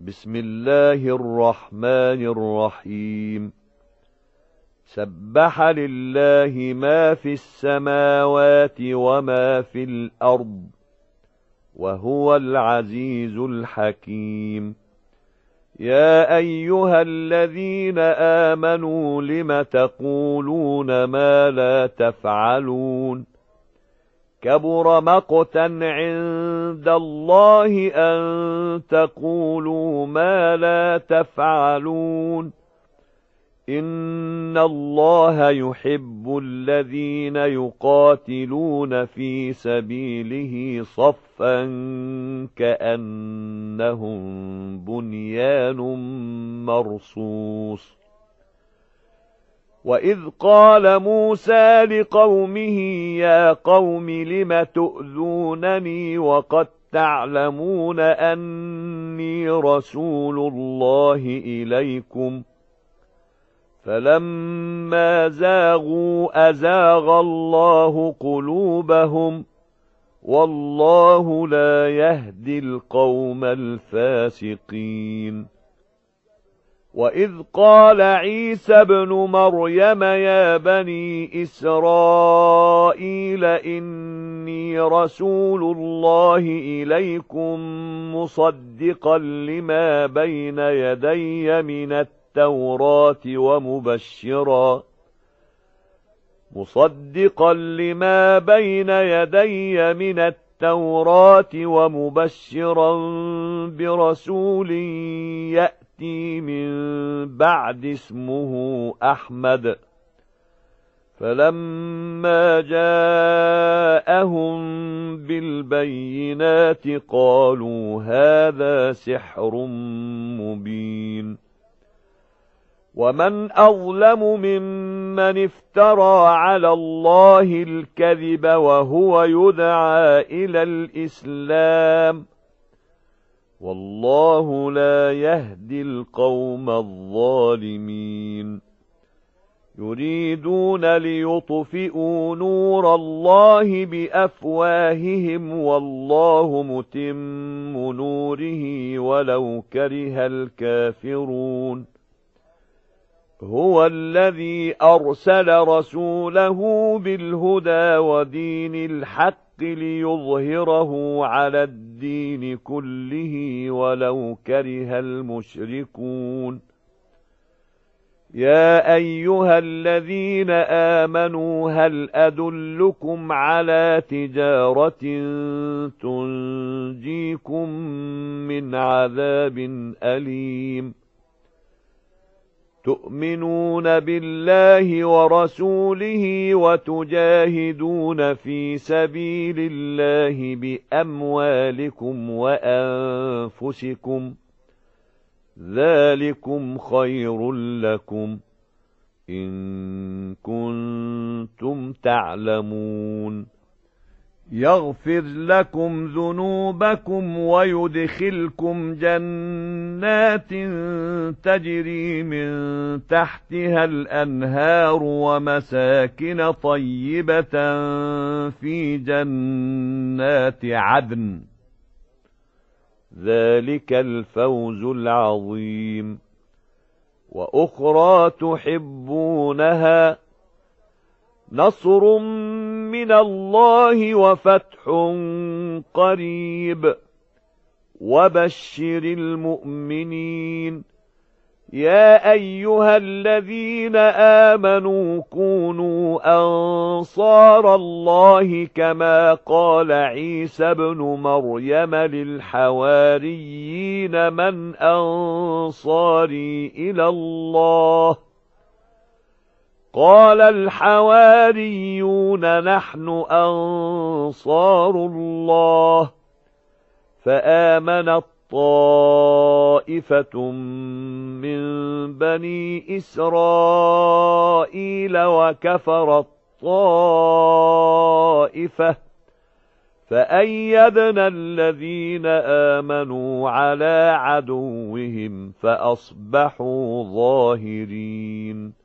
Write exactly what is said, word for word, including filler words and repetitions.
بسم الله الرحمن الرحيم سبح لله ما في السماوات وما في الأرض وهو العزيز الحكيم يا أيها الذين آمنوا لم تقولون ما لا تفعلون كبر مقتا عند الله أن تقولوا ما لا تفعلون إن الله يحب الذين يقاتلون في سبيله صفا كأنهم بنيان مرصوص وإذ قال موسى لقومه يا قوم لم تؤذونني وقد تعلمون أني رسول الله إليكم فلما زاغوا أزاغ الله قلوبهم والله لا يهدي القوم الفاسقين وإذ قال عيسى ابن مريم يا بني إسرائيل إني رسول الله إليكم مصدقا لما بين يدي من التوراة ومبشرا مصدقا لما بين يدي من التوراة ومبشرا برسول يأتي من بعد اسمه أحمد فلما جاءهم بالبينات قالوا هذا سحر مبين ومن أظلم ممن افترى على الله الكذب وهو يدعى إلى الإسلام والله لا يهدي القوم الظالمين يريدون ليطفئوا نور الله بأفواههم والله متم نوره ولو كره الكافرون هو الذي أرسل رسوله بالهدى ودين الحق ليظهره على الدين كله ولو كره المشركون يا أيها الذين آمنوا هل أدلكم على تجارة تنجيكم من عذاب أليم تؤمنون بالله ورسوله وتجاهدون في سبيل الله بأموالكم وأنفسكم ذلكم خير لكم إن كنتم تعلمون يغفر لكم ذنوبكم ويدخلكم جنات تجري من تحتها الأنهار ومساكن طيبة في جنات عدن ذلك الفوز العظيم وأخرى تحبونها نصر من الله وفتح قريب وبشر المؤمنين يا أيها الذين آمنوا كونوا أنصار الله كما قال عيسى ابن مريم للحواريين من أنصاري إلى الله قال الحواريون نحن أنصار الله فآمنت طائفة من بني إسرائيل وكفرت طائفة فأيدنا الذين آمنوا على عدوهم فأصبحوا ظاهرين